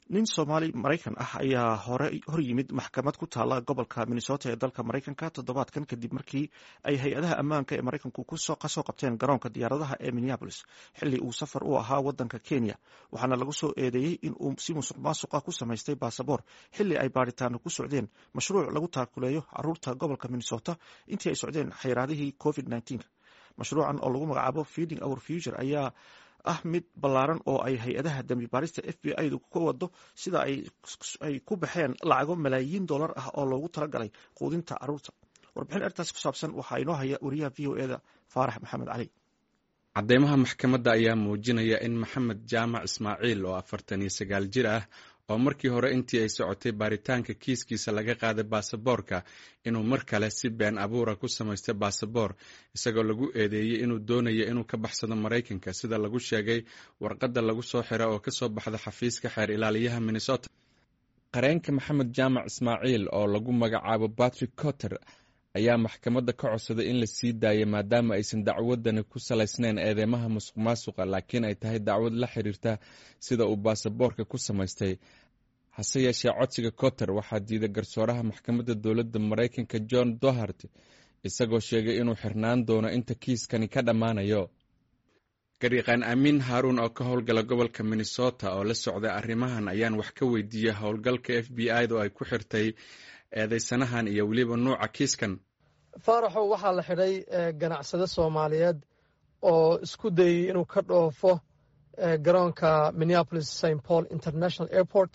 nin Soomaali Maraykan ah ayaa hor yimid maxkamad ku taala gobolka Minnesota ee dalka Maraykanka toddobaadkan kadib markii ay hay-adaha ammaanka ee Maraykanku kasoo qabteen garoonka diyaaradaha ee Minneapolis xilli uu safar u ahaa wadanka Kenya waxaana lagu soo eedeeyey in uu si musuqmaasuqa ku samaystay baasaboor xilli ay baaritaano ku socdeen mashruuc lagu taakuleeyo caruurta gobolka Minnesota intii ay socdeen xayiraadihii COVID-19 mashruucan oo lagu magacaabo Feeding Our Future ayaa ah mid ballaaran oo ay hay-adaha dambi baarista FBI-du ka wado sida ay ku baxeen lacago malaayiin dollar ah oo loogu talagalay quudinta caruurta. Warbixin arrintaas ku saabsan waxaa inoo haya wariyaha VOA-da Faarax Maxamed Cali. Cadeymaha maxkamadda ayaa muujinaya in Maxamed Jaamac Ismaaciil oo 49 jir ah oo markii hore intii ay socotay baaritaanka kiiskiisa laga qaaday baasaboorka inuu mar kale si been abuura ku samaystay baasaboor isagoo lagu eedeeyey inuu doonayo inuu ka baxsado Maraykanka sida lagu sheegay warqadda lagu soo xiray oo ka soo baxda xafiiska xeer ilaaliyaha Minnesota. Qareenka Maxamed Jaamac Ismaaciil oo lagu magacaabo Patrick Cotter ayaa maxkamadda ka codsaday in la sii daayo maadaama aysan dacwadani ku salaysnayn eedeymaha musuqmaasuqa laakiin ay tahay dacwad la xiriirta sida uu baasaboorka ku samaystay. hase yeeshee codsiga Cotter waxaa diiday garsooraha maxkamadda dowladda Maraykanka John Doherty isagoo sheegay inuu xirnaan doono inta kiiskani ka dhammaanayo. Gariiqaan Amiin Haruun oo ka howlgala gobolka Minnesota oo la socday arrimahan ayaan wax ka weydiiyey howlgalka FBI-da oo ay ku xirtay eedeysanahan iyo weliba nuuca kiiskan. Faaraxow waxaa la xidhay ganacsade Soomaaliyeed oo isku dayay inuu ka dhoofo garoonka Minneapolis St. Paul International Airport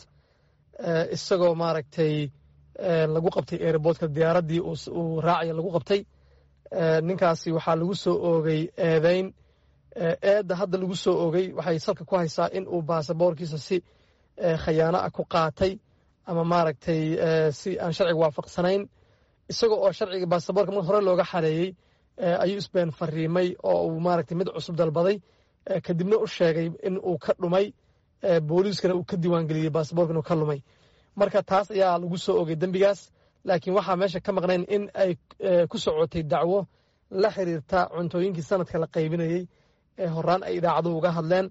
isagoo maaragtay lagu qabtay airportka diyaaraddii uu raacaya lagu qabtay. Ninkaasi waxaa lagu soo oogay eedeyn eedda hadda lagu soo oogay waxay salka ku haysaa in uu baasaboorkiisa si khayaano ah ku qaatay ama maaragtay si aan sharciga waafaqsanayn isagoo oo sharciga baasaboorka mar hore looga xareeyey ayuu isbeen fariimay oo uu maaragtay mid cusub dalbaday kadibna u sheegay in uu ka dhumay booliiskana uu ka diiwaangeliyey baasaboorka inuu ka lumay marka taas ayaa lagu soo oogay dembigaas laakiin waxaa meesha ka maqnayn in ay ku socotay dacwo la xiriirta cuntooyinkii sanadka la qaybinayey horaan ay idaacaduhu uga hadleen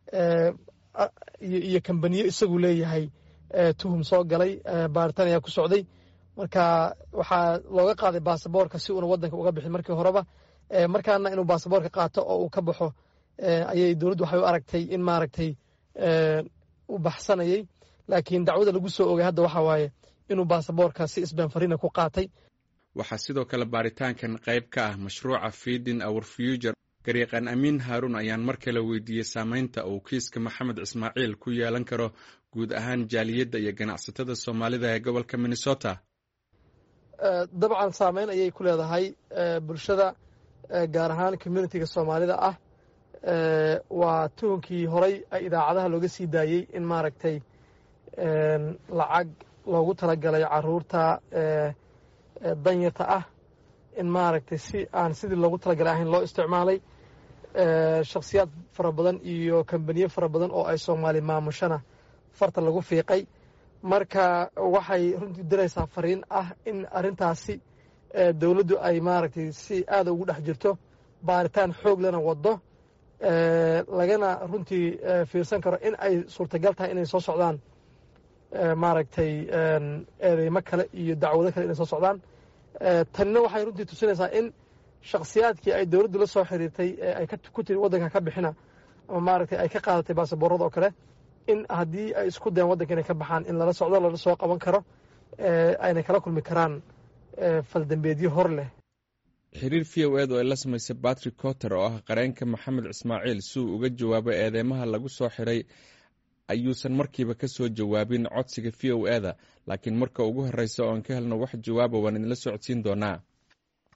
iyo kambaniyo isagu leeyahay tuhum soo galay baaritaan ayaa ku socday marka waxaa looga qaaday baasaboorka si uuna wadanka uga bixin markii horeba markaana inuu baasaboorka qaato oo uu ka baxo ayay dowladdu waxay u aragtay in maaragtay u baxsanayay laakiin dacwada lagu soo oogay hadda waxaa waaye inuu baasaboorka si isbeen fariina ku qaatay. waxaa sidoo kale baaritaankan qayb ka ah mashruuca Feeding Our Future. Gariiqaan Amiin Haruun ayaan mar kale weydiiyey saamaynta uu kiiska Maxamed Ismaaciil ku yeelan karo guud ahaan jaaliyadda iyo ganacsatada Soomaalida ee gobolka Minnesota. dabcan saameyn ayay ku leedahay bulshada gaar ahaan communitiga Soomaalida ah waa tuhunkii horay ay idaacadaha looga sii daayey in maaragtay lacag loogu talagalay caruurta danyarta ah in maaragtay si aan sidii loogu talagalay ahayn loo isticmaalay shakhsiyaad fara badan iyo kambaniyo fara badan oo ay Soomaali maamushana farta lagu fiiqay marka waxay runtii diraysaa fariin ah in arrintaasi dowladdu ay maaragtay si aad ugu dhex jirto baaritaan xoog lana wado lagana runtii fiirsan karo in ay suurtagal tahay inay soo socdaan maaragtay eedeymo kale iyo dacwado kale inay soo socdaan tanina waxay runtii tusinaysaa in shakhsiyaadkii ay dowladdu la soo xiriirtay ay ku tiri waddanka ka bixina ama maaragtay ay ka qaadatay baasaboorada oo kale in haddii ay isku dayan waddanka inay ka baxaan in lala socdo lala soo qaban karo ayna kala kulmi karaan faldambeedyo hor leh. xiriir VOA-da oo ay la samaysay Patrick Cotter oo ah qareenka Maxamed Ismaaciil si uu uga jawaabo eedeymaha lagu soo xiray ayuusan markiiba ka soo jawaabin codsiga VOA-da laakiin marka ugu horreysa oo aan ka helno wax jawaaba waan idinla socodsiin doonaa.